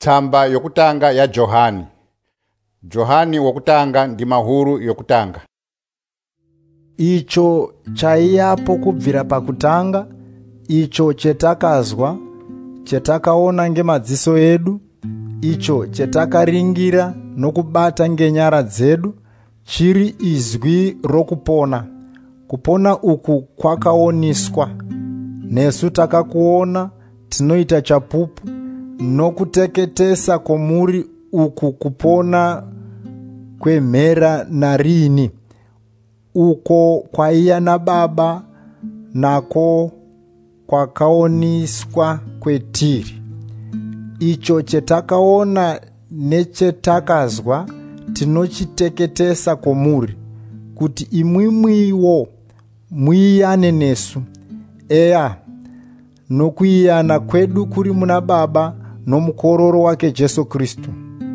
Tsamba yokutanga ya Johani. Johani wokutanga ndi mahuru yokutanga. Icho chaiyapo kubvira pakutanga, icho chetakazwa, chetakaona ngemadziso edu, icho chetakaringira nokubata ngenyara dzedu, chiri izwi rokupona. Kupona uku kwakaoniswa. Nesu takakuona, tinoita chapupu, nokuteketesa komuri uku kupona kwemhera narini. Uko kwaiya naBaba, nako kwakaoniswa kwetiri. Icho chetakaona nechetakazwa tinochiteketesa komuri, kuti imwimwiwo muiyane nesu. Eya, nokuiyana kwedu kuri muna Baba nomukororo wake Jesu Kristu.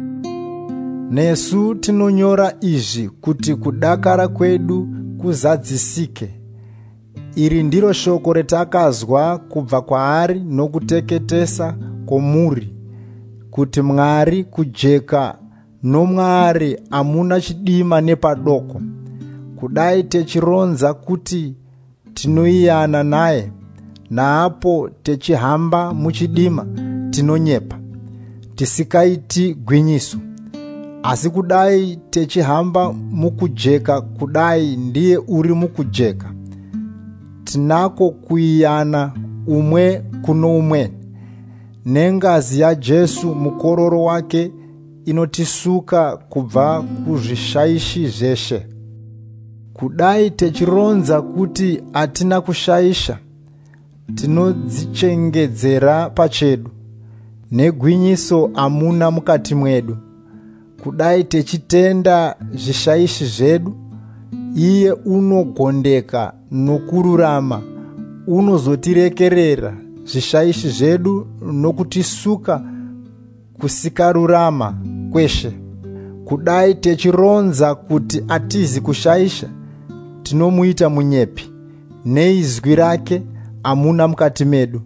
Nesu tinonyora izvi kuti kudakara kwedu kuzadzisike. Iri ndiro shoko retakazwa kubva kwaari nokuteketesa komuri, kuti Mwari kujeka nomwaari amuna chidima nepadoko. Kudai techironza kuti tinoiyana naye, naapo techihamba muchidima tinonyepa, tisikaiti gwinyiso. Asi kudai techihamba mukujeka, kudai ndiye uri mukujeka, tinako kuiyana umwe kuno umwe. Nengazi ya Jesu mukororo wake inotisuka kubva kuzvishaishi zveshe. Kudai techironza kuti atina kushaisha, tinodzichengedzera pachedu, negwinyiso amuna mukati mwedu. Kudai techitenda zvishaishi zvedu, iye unogondeka nokururama, unozotirekerera zvishaishi zvedu nokutisuka kusikarurama kweshe. Kudai techironza kuti atizi kushaisha, tinomuita munyepi, neizwi rake amuna mukati medu.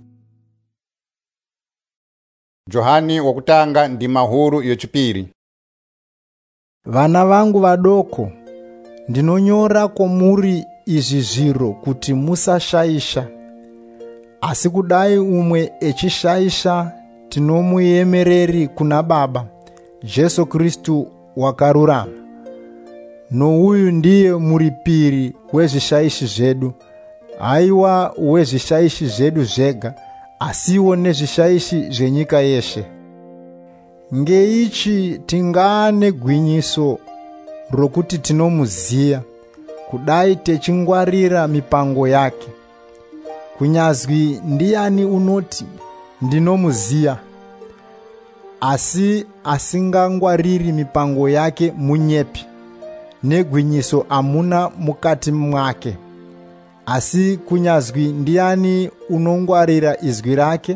Johani wokutanga ndi mahuru yechipiri. Vana vangu vadoko, ndinonyora komuri izvi zviro kuti musashaisha. Asi kudai umwe echishaisha, tinomuyemereri kuna Baba, Jesu Kristu wakarurama. Nouyu ndiye muripiri wezvishaishi zvedu, haiwa wezvishaishi zvedu zvega, asiwo nezvishaishi zvenyika yeshe. Ngeichi tingane gwinyiso rokuti tinomuziya, kudai techingwarira mipango yake. Kunyazwi ndiani unoti ndinomuziya, asi asingangwariri mipango yake munyepi, negwinyiso amuna mukati mwake. Asi kunyazwi ndiani unongwarira izwi rake,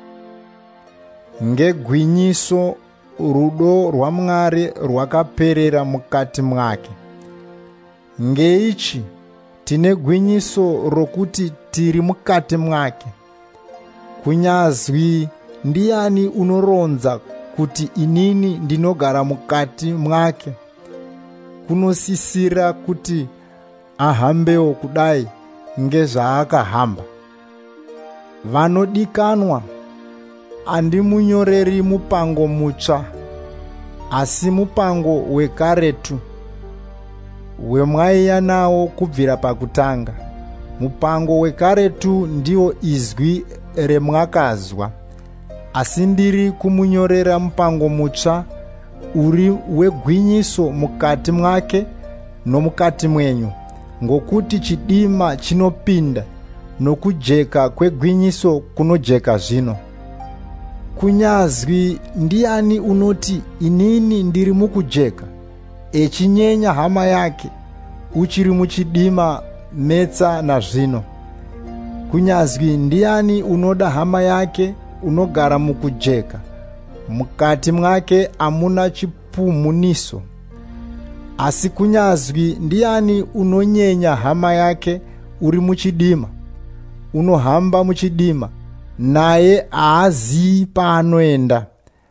ngegwinyiso rudo rwaMwari rwakaperera mukati mwake. Ngeichi tine gwinyiso rokuti tiri mukati mwake. Kunyazwi ndiani unoronza kuti inini ndinogara mukati mwake, kunosisira kuti ahambewo kudai ngezvaakahamba. Vanodikanwa, andimunyoreri mupango mutsva, asi mupango wekaretu, wemwaiya nawo kubvira pakutanga. Mupango wekaretu ndiwo izwi remwakazwa, asi ndiri kumunyorera mupango mutsva, uri wegwinyiso mukati mwake nomukati mwenyu, ngokuti chidima chinopinda nokujeka kwegwinyiso kunojeka zvino. Kunyazwi ndiani unoti inini ndiri mukujeka, echinyenya hama yake, uchiri muchidima metsa nazvino. Kunyazwi ndiani unoda hama yake, unogara mukujeka, mukati mwake amuna chipumuniso. Asi kunyazwi ndiani unonyenya hama yake, uri muchidima, unohamba muchidima, naye haazii paanoenda,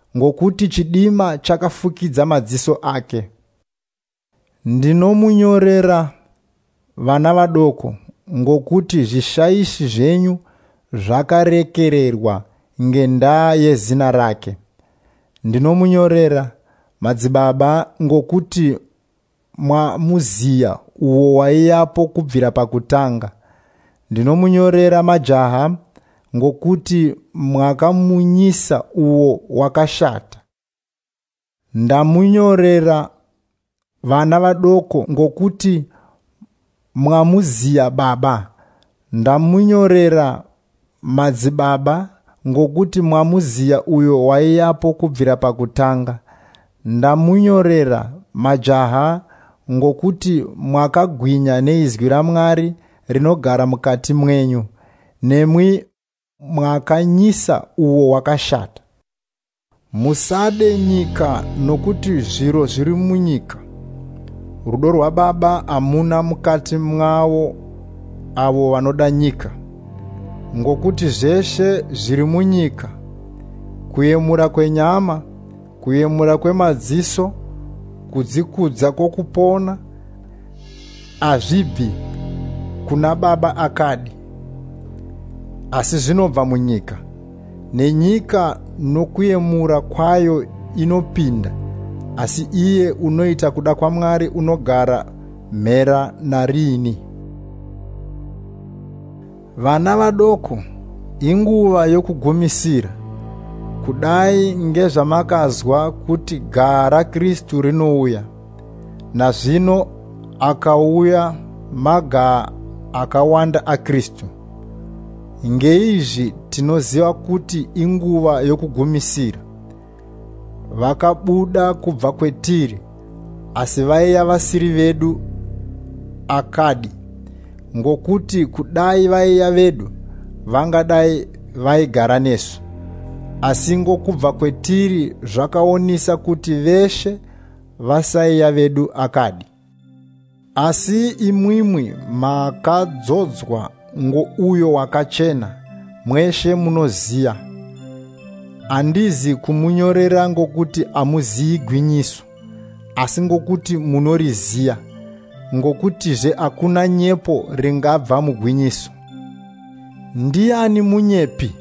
ngokuti chidima chakafukidza madziso ake. Ndinomunyorera, vana vadoko, ngokuti zvishayishi zvenyu zvakarekererwa ngendaa yezina rake. Ndinomunyorera, madzibaba, ngokuti mwamuziya uwo waiyapo kubvira pakutanga. Ndinomunyorera, majaha, ngokuti mwakamunyisa uwo wakashata. Ndamunyorera, vana vadoko, ngokuti mwamuziya baba. Ndamunyorera, madzibaba, ngokuti mwamuziya uyo waiyapo kubvira pakutanga. Ndamunyorera, majaha, ngokuti mwakagwinya neizwi raMwari rinogara mukati mwenyu, nemwi mwakanyisa uwo wakashata. Musade nyika, nokuti zviro zviri munyika. Rudo rwaBaba hamuna mukati mwawo avo vanoda nyika. Ngokuti zveshe zviri munyika, kuyemura kwenyama, kuyemura kwemadziso, kudzikudza kwokupona, hazvibvi kuna Baba akadi, asi zvinobva munyika. Nenyika nokuyemura kwayo inopinda, asi iye unoita kuda kwaMwari unogara mhera narini. Vana vadoko, inguva yokugumisira. Kudai ngezvamakazwa kuti gaha raKristu rinouya. Nazvino akauya magaha akawanda aKristu. Ngeizvi tinoziva kuti inguva yokugumisira. Vakabuda kubva kwetiri, asi vaiya vasiri vedu akadi. Ngokuti kudai vaiya vedu, vangadai vaigara nesu. Asi ngokubva kwetiri zvakaonesa kuti veshe vasaiya vedu akadi. Asi imwimwi makadzodzwa ngouyo wakachena, mweshe munoziya. Handizi kumunyorera ngokuti amuziyi gwinyiso, asi ngokuti munoriziya, ngokutizve hakuna nyepo ringabva mugwinyiso. Ndiani munyepi?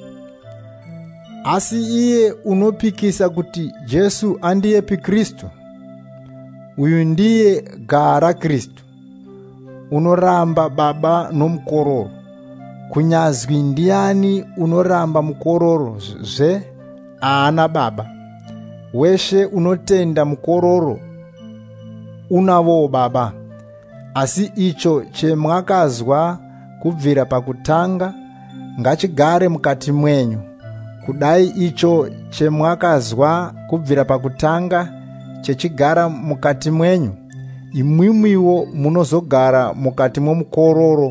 Asi iye unopikisa kuti Jesu andiyepi Kristu? Uyu ndiye gaha raKristu. Unoramba baba nomukororo. Kunyazwi ndiani unoramba mukororo zve haana baba. Weshe unotenda mukororo unavowo baba. Asi icho chemwakazwa kubvira pakutanga ngachigare mukati mwenyu. Kudai icho chemwakazwa kubvira pakutanga chechigara mukati mwenyu, imwimwiwo munozogara mukati momukororo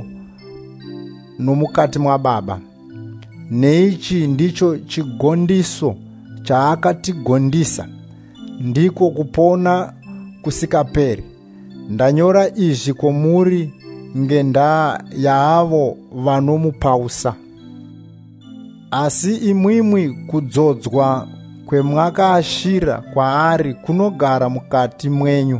nomukati mwaBaba. Neichi ndicho chigondiso chaakatigondisa, ndiko kupona kusikaperi. Ndanyora izvi kwamuri ngendaa yaavo vanomupausa. Asi imwimwi kudzodzwa kwemwakaashira kwaari kunogara mukati mwenyu.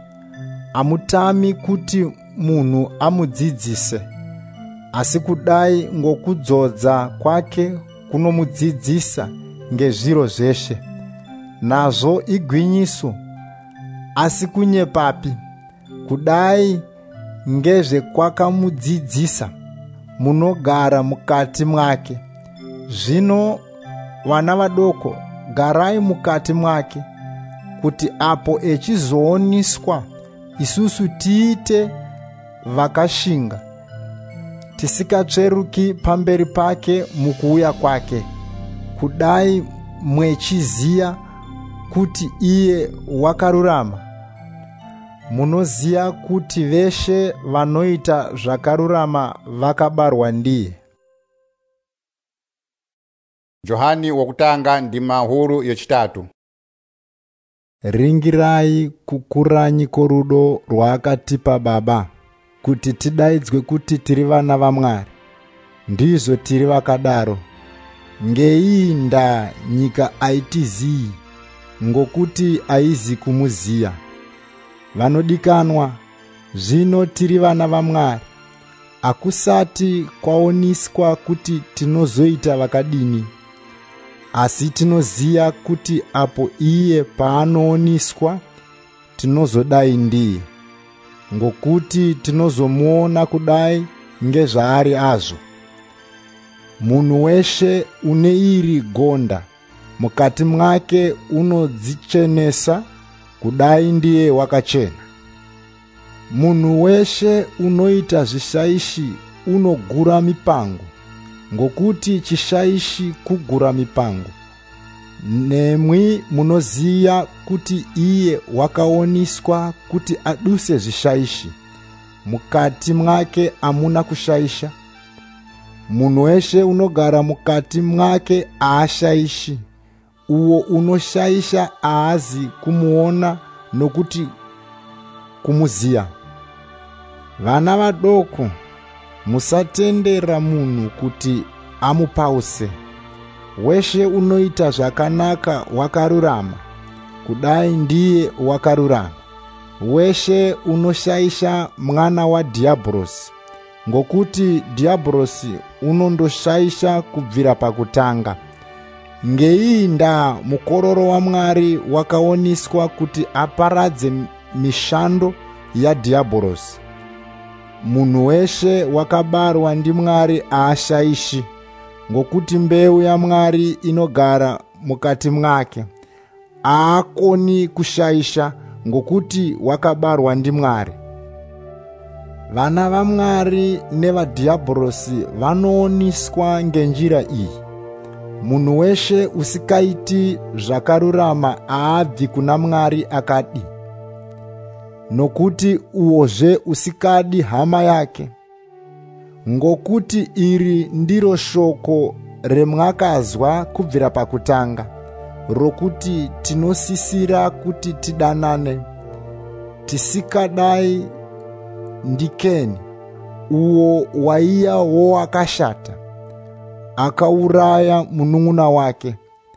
Hamutami kuti munhu amudzidzise, asi kudai ngokudzodza kwake kunomudzidzisa ngezviro zveshe. Nazvo igwinyiso, asi kunyepapi? Kudai ngezvekwakamudzidzisa, munogara mukati mwake. Zvino vana vadoko, garai mukati mwake, kuti apo echizooniswa isusu tiite vakashinga, tisikatsveruki pamberi pake mukuuya kwake. Kudai mwechiziya kuti iye wakarurama, munoziya kuti veshe vanoita zvakarurama vakabarwa ndiye. Johani wokutanga ndima huru yechitatu. Ringirai kukuranyi korudo rwaakatipa Baba, kuti tidaidzwe kuti tiri vana vaMwari. Ndizvo tiri vakadaro. Ngeiyi ndaa nyika haitiziyi, ngokuti aizi kumuziya. Vanodikanwa, zvino tiri vana vaMwari, akusati kwaoniswa kuti tinozoita vakadini, asi tinoziya kuti apo iye paanooniswa tinozodai ndiye, ngokuti tinozomuona kudai ngezvaari azvo. Munhu weshe une iri gonda mukati mwake unodzichenesa, kudai ndiye wakachena. Munhu weshe unoita zvishaishi unogura mipango, ngokuti chishaishi kugura mipango. Nemwi munoziya kuti iye wakaoniswa kuti aduse zvishaishi, mukati mwake amuna kushaisha. Munhu weshe unogara mukati mwake aashaishi. Uwo unoshaisha aazi kumuona nokuti kumuziya. Vana vadoko, musatendera munhu kuti amupause. Weshe unoita zvakanaka wakarurama, kudai ndiye wakarurama. Weshe unoshaisha mwana wadhiabhorosi, ngokuti dhiabhorosi unondoshaisha kubvira pakutanga. Ngeiyi ndaa mukororo waMwari wakaoniswa kuti aparadze mishando yadhiabhorosi. Munhu weshe wakabarwa ndiMwari aashaishi, ngokuti mbeu yaMwari inogara mukati mwake. Aakoni kushaisha, ngokuti wakabarwa ndiMwari. Vana vaMwari nevadhiabhorosi vanooniswa ngenjira iyi. Munhu weshe usikaiti zvakarurama aabvi kuna Mwari akadi, nokuti uwozve usikadi hama yake. Ngokuti iri ndiro shoko remwakazwa kubvira pakutanga, rokuti tinosisira kuti tidanane. Tisikadai ndikeni, uwo waiya wowakashata, akauraya munun'una wake.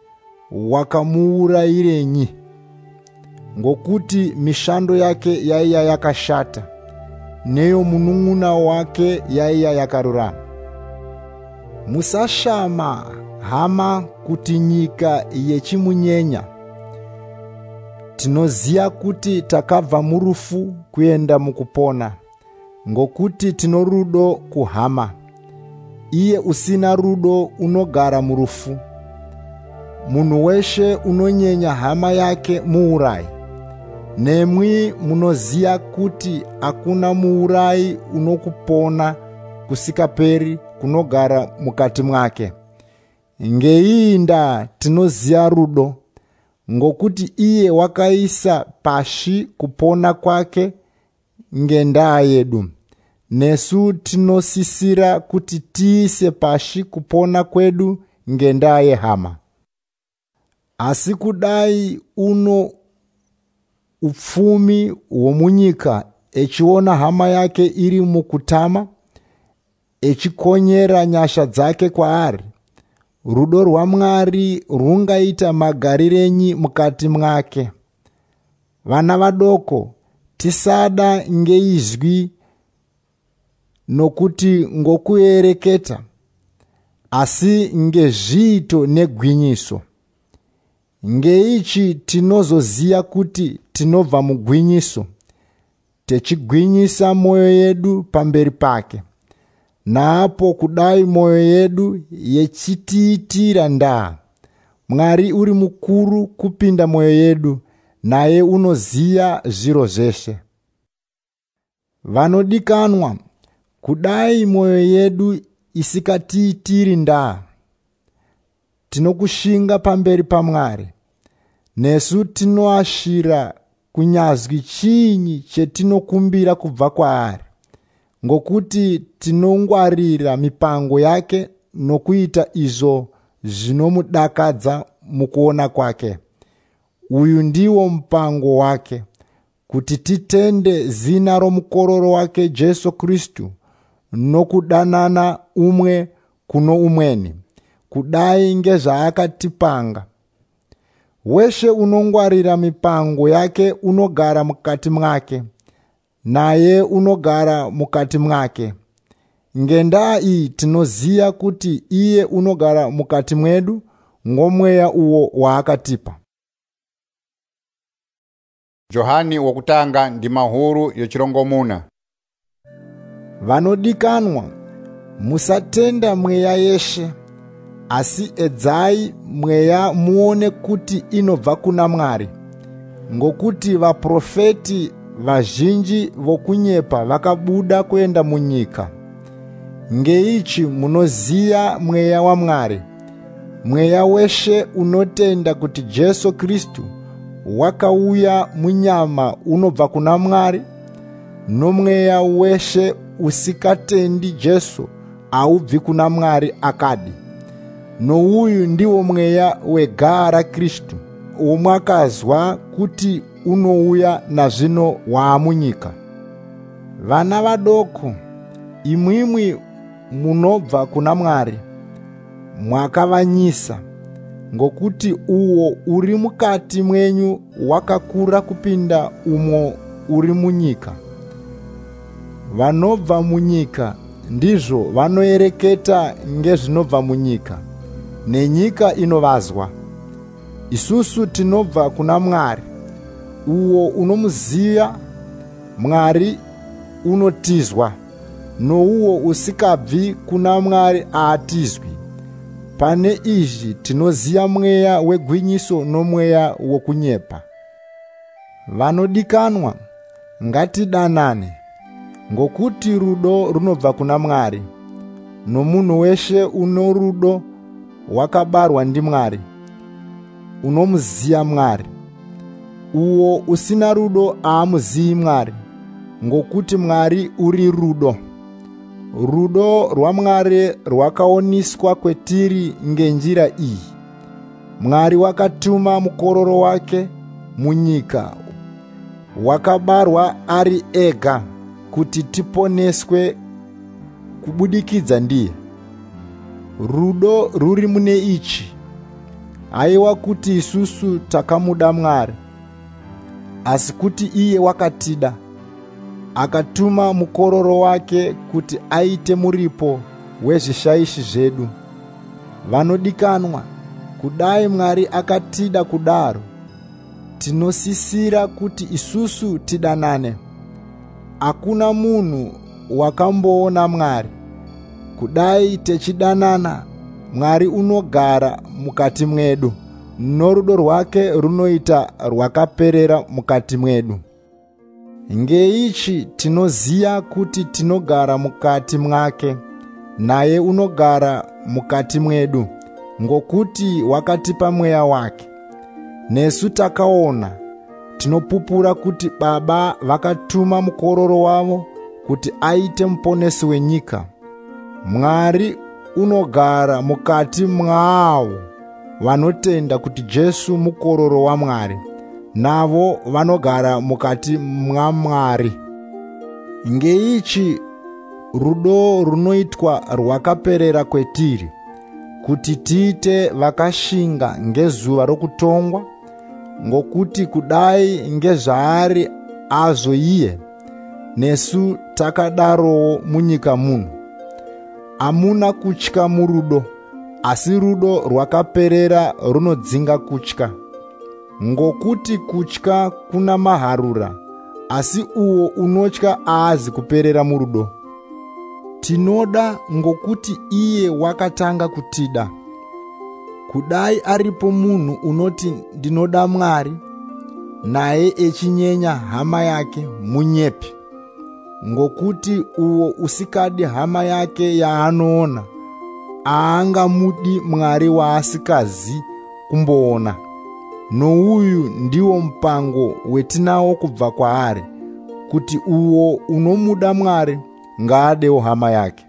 Wakamuurayirenyi? Ngokuti mishando yake yaiya yakashata, neyo munun'una wake yaiya yakarurama. Musashama hama kuti nyika yechimunyenya. Tinoziya kuti takabva murufu kuenda mukupona, ngokuti tino rudo kuhama. Iye usina rudo unogara murufu. Munhu weshe unonyenya hama yake muurayi. Nemwi munoziya kuti hakuna muurayi unokupona kusikaperi kunogara mukati mwake. Ngeiyi ndaa tinoziya rudo, ngokuti iye wakaisa pashi kupona kwake ngendaa yedu. Nesu tinosisira kuti tiise pashi kupona kwedu ngendaa yehama. Asi kudai uno upfumi hwomunyika, echiona hama yake iri mukutama, echikonyera nyasha dzake kwaari, rudo rwaMwari rungaita magarirenyi mukati mwake. Vana vadoko, tisada ngeizwi nokuti ngokuereketa, asi ngezviito negwinyiso. Ngeichi tinozoziya kuti tinobva mugwinyiso, techigwinyisa moyo yedu pamberi pake. Naapo kudai moyo yedu yechitiitira ndaa, Mwari uri mukuru kupinda moyo yedu, naye unoziya zviro zveshe. Vanodikanwa, kudai moyo yedu isikatiitiri ndaa, tinokushinga pamberi paMwari. Nesu tinoashira kunyazwi chiinyi chetinokumbira kubva kwaari, ngokuti tinongwarira mipango yake nokuita izvo zvinomudakadza mukuona kwake. Uyu ndiwo mupango wake, kuti titende zina romukororo wake Jesu Kristu nokudanana umwe kuno umweni, kudai ngezvaakatipanga. Weshe unongwarira mipango yake unogara mukati mwake, naye unogara mukati mwake. Ngendaa iyi tinoziya kuti iye unogara mukati mwedu ngomweya uwo waakatipa. Johani wokutanga ndi mahuru yochirongomuna. Vanodikanwa, musatenda mweya yeshe, asi edzai mweya muone kuti inobva kuna Mwari. Ngokuti vaprofeti vazhinji vokunyepa vakabuda kuenda munyika. Ngeichi munoziya mweya wa Mwari. Mweya weshe unotenda kuti Jesu Kristu wakauya munyama unobva kuna Mwari, nomweya weshe usikatendi Jesu aubvi kuna Mwari akadi. Nouyu ndiwo mweya wegaa ra Kristu, omwakazwa kuti unouya nazvino waamunyika. Vana vadoko, imwimwi munobva kuna Mwari, mwakavanyisa, ngokuti uwo uri mukati mwenyu wakakura kupinda umo uri munyika. Vanobva munyika ndizvo vanoereketa ngezvinobva munyika, nenyika inovazwa. Isusu tinobva kuna Mwari, uwo unomuziya Mwari unotizwa, nouwo usikabvi kuna Mwari aatizwi. Pane izvi tinoziya mweya wegwinyiso nomweya wokunyepa. Vanodikanwa, ngatidanane, ngokuti rudo runobva kuna Mwari, nomunhu weshe uno rudo wakabarwa ndi Mwari, unomuziya Mwari. Uwo usina rudo aamuziyi Mwari, ngokuti Mwari uri rudo. Rudo rwaMwari rwakaoniswa kwetiri ngenjira iyi: Mwari wakatuma mukororo wake munyika, wakabarwa ari ega, kuti tiponeswe kubudikidza ndiye. Rudo ruri mune ichi: haiwa kuti isusu takamuda Mwari, asi kuti iye wakatida, akatuma mukororo wake kuti aite muripo wezvishaishi zvedu. Vanodikanwa, kudai Mwari akatida kudaro, tinosisira kuti isusu tidanane. Hakuna munhu wakamboona Mwari. Kudai techidanana, Mwari unogara mukati mwedu, norudo rwake runoita rwakaperera mukati mwedu. Ngeichi tinoziya kuti tinogara mukati mwake, naye unogara mukati mwedu, ngokuti wakatipa mweya wake. Nesu takaona, tinopupura kuti Baba vakatuma mukororo wavo kuti aite muponesi wenyika. Mwari unogara mukati mwavo vanotenda kuti Jesu mukororo waMwari, navo vanogara mukati mwaMwari. Ngeichi rudo runoitwa rwakaperera kwetiri, kuti tiite vakashinga ngezuva rokutongwa, ngokuti kudai ngezvaari azvo iye, nesu takadarowo munyika muno. Hamuna kutya murudo, asi rudo rwakaperera runodzinga kutya. Ngokuti kutya kuna maharura, asi uwo unotya aazi kuperera murudo. Tinoda ngokuti iye wakatanga kutida. Kudai aripo munhu unoti ndinoda Mwari, naye echinyenya hama yake munyepi. Ngokuti uwo usikadi hama yake yaanoona, aangamudi Mwari waasikazi kumboona. Nouyu ndiwo mpango wetinawo kubva kwaari, kuti uwo unomuda Mwari ngaadewo hama yake.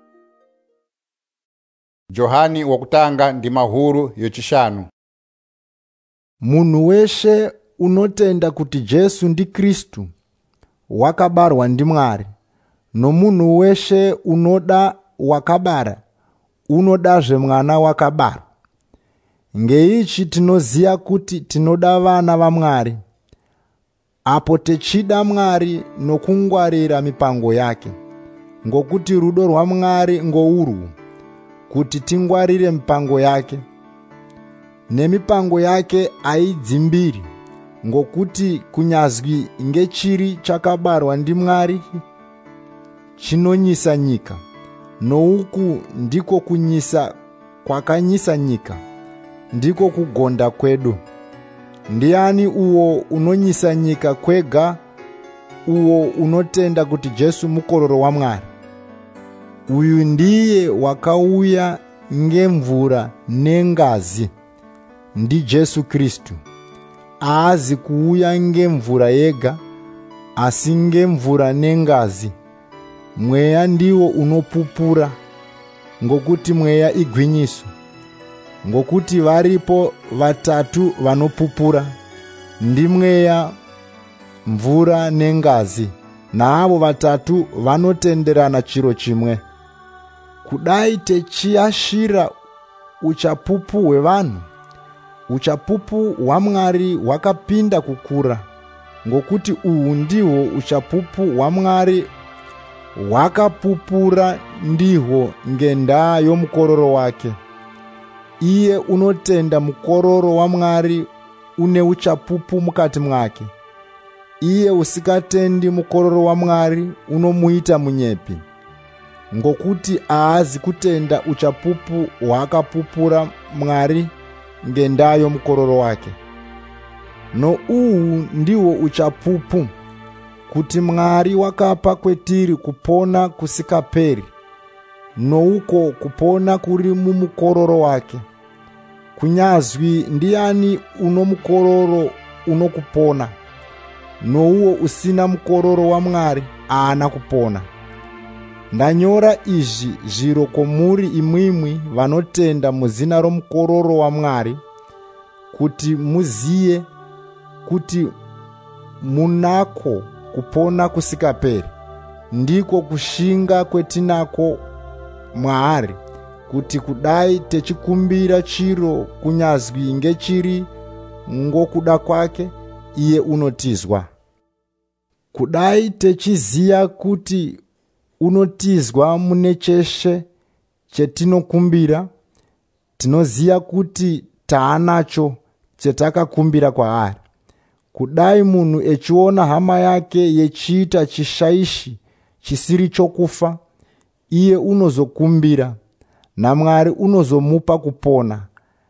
Johani wokutanga ndi mahuru yochishanu. Munhu weshe unotenda kuti Jesu ndi Kristu wakabarwa ndi Mwari, nomunhu weshe unoda wakabara unodazve mwana wakabarwa. Ngeichi tinoziya kuti tinoda vana vaMwari, apo techida Mwari nokungwarira mipango yake. Ngokuti rudo rwaMwari ngourwu, kuti tingwarire mipango yake. Nemipango yake aidzimbiri, ngokuti kunyazwi ngechiri chakabarwa ndiMwari chinonyisa nyika, nouku ndiko kunyisa kwakanyisa nyika, ndiko kugonda kwedu. Ndiani uwo unonyisa nyika kwega? Uwo unotenda kuti Jesu mukororo waMwari. Uyu ndiye wakauya ngemvura nengazi, ndi Jesu Kristu. Aazi kuuya ngemvura yega, asi ngemvura nengazi. Mweya ndiwo unopupura, ngokuti mweya igwinyiso. Ngokuti varipo vatatu vanopupura, ndi mweya, mvura nengazi, naavo vatatu vanotenderana chiro chimwe. Kudai techiashira uchapupu hwevanhu, uchapupu hwaMwari hwakapinda kukura, ngokuti uhu ndihwo uchapupu hwaMwari hwakapupura ndihwo ngendaa yomukororo wake. Iye unotenda mukororo waMwari une uchapupu mukati mwake. Iye usikatendi mukororo waMwari unomuita munyepi, ngokuti aazi kutenda uchapupu hwakapupura Mwari ngendaa yomukororo wake. No uhu ndihwo uchapupu, kuti Mwari wakapa kwetiri kupona kusikaperi, nouko kupona kuri mumukororo wake. Kunyazwi ndiani uno mukororo unokupona, nouwo usina mukororo waMwari aana kupona. Ndanyora izvi zviro komuri imwimwi vanotenda muzina romukororo waMwari, kuti muziye kuti munako kupona kusikaperi, ndiko kushinga kwetinako mwaari, kuti kudai techikumbira chiro kunyazwi ngechiri ngokuda kwake, iye unotizwa. Kudai techiziya kuti unotizwa mune cheshe chetinokumbira, tinoziya kuti taanacho chetakakumbira kwaari. Kudai munhu echiona hama yake yechiita chishaishi chisiri chokufa, iye unozokumbira, naMwari unozomupa kupona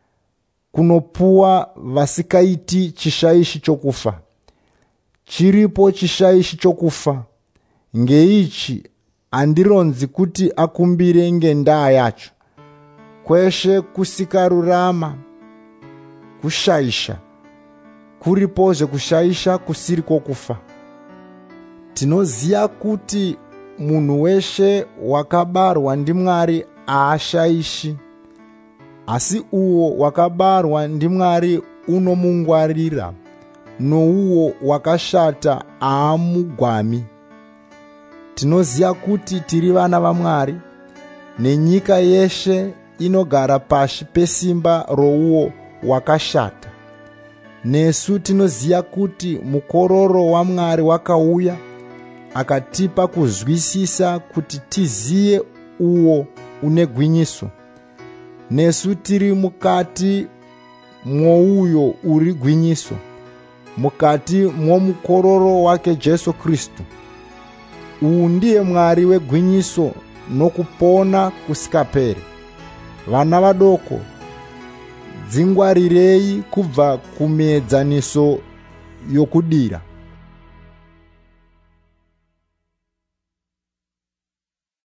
kunopuwa vasikaiti chishaishi chokufa. Chiripo chishaishi chokufa, ngeichi andironzi kuti akumbire ngendaa yacho. Kweshe kusikarurama, kushaisha, kuripozve kushaisha kusiri kwokufa. Tinoziya kuti munhu weshe wakabarwa ndiMwari aashaishi, asi uwo wakabarwa ndiMwari unomungwarira, nouwo wakashata aamugwami. Tinoziya kuti tiri vana vaMwari, nenyika yeshe inogara pashi pesimba rouwo wakashata. Nesu tinoziya kuti mukororo waMwari wakauya, akatipa kuzwisisa kuti tiziye uwo une gwinyiso. Nesu tiri mukati mwouyo uri gwinyiso, mukati mwomukororo wake Jesu Kristu. Uwu ndiye Mwari wegwinyiso nokupona kusikaperi. Vana vadoko, dzingwarirei kubva kumiedzaniso yokudira.